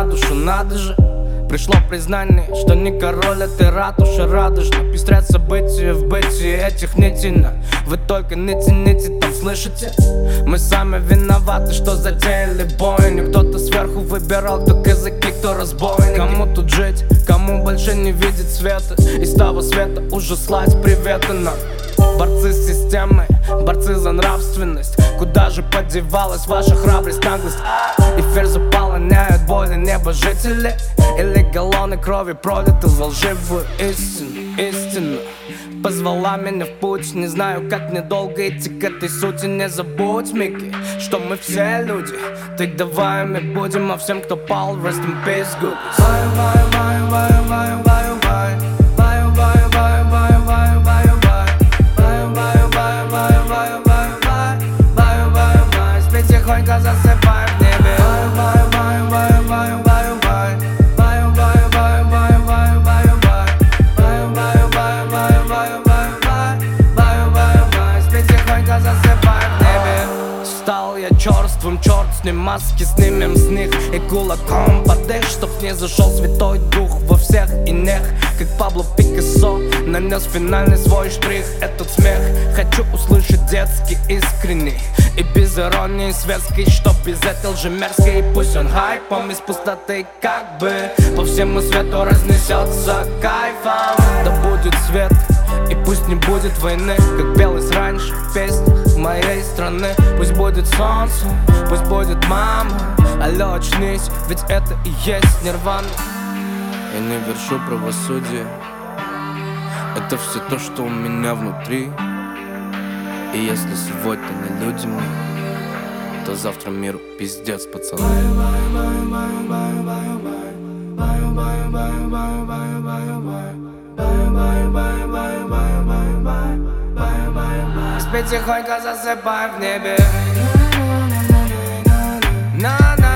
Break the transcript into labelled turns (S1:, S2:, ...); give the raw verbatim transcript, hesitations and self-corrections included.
S1: душу, надо же. Пришло признание, что не король, а ты ратуша радужно. Пестрят события в бытии этих нитей. Вы только не тяните, там слышите? Мы сами виноваты, что затеяли бойню. Кто-то сверху выбирал, кто казаки, кто разбойники. Кому тут жить, кому больше не видеть света. Из того света уже слать приветы нам. Борцы с системой, борцы за нравственность. Куда же подевалась ваша храбрость, наглость? Эфир заполоняют боли небожители. Или галлоны крови пролиты в лживую истину, истину позвала меня в путь. Не знаю, как мне долго идти к этой сути. Не забудь, Микки, что мы все люди. Так давай мы будем, а всем, кто пал, rest in peace, good. Баю, баю, баю, баю, баю, баю, баю. Баю, баю, баю, баю, баю, баю, баю. Баю, баю, баю, баю, баю, баю, баю. Баю, баю, баю, спи тихонько, засыпай в небе. Баю, баю, баю, баю, баю, баю, баю. Баю, баю, баю, баю, баю, баю, баю. Баю, баю, баю, баю, баю, баю, баю. Баю, баю, баю, спи тихонько, засыпай в небе. Стал я черствым, черт с ним, маски снимем с них. И кулаком подых, чтоб не зашел святой дух во всех инех. Как Пабло Пикассо нанес финальный свой штрих. Этот смех хочу услышать детский, искренний и без иронии светский, чтоб без этой лжи мерзкой. И пусть он хайпом из пустоты как бы по всему свету разнесется кайфом. Да будет свет, и пусть не будет войны, как пелось раньше в песнях моей страны. Пусть будет солнце, пусть будет мама. Алло, очнись, ведь это и есть нирвана. Я не вершу правосудие, это все то, что у меня внутри. И если сегодня не люди мы, то завтра миру пиздец, пацаны. Спи тихонько, засыпай в небе. На-на.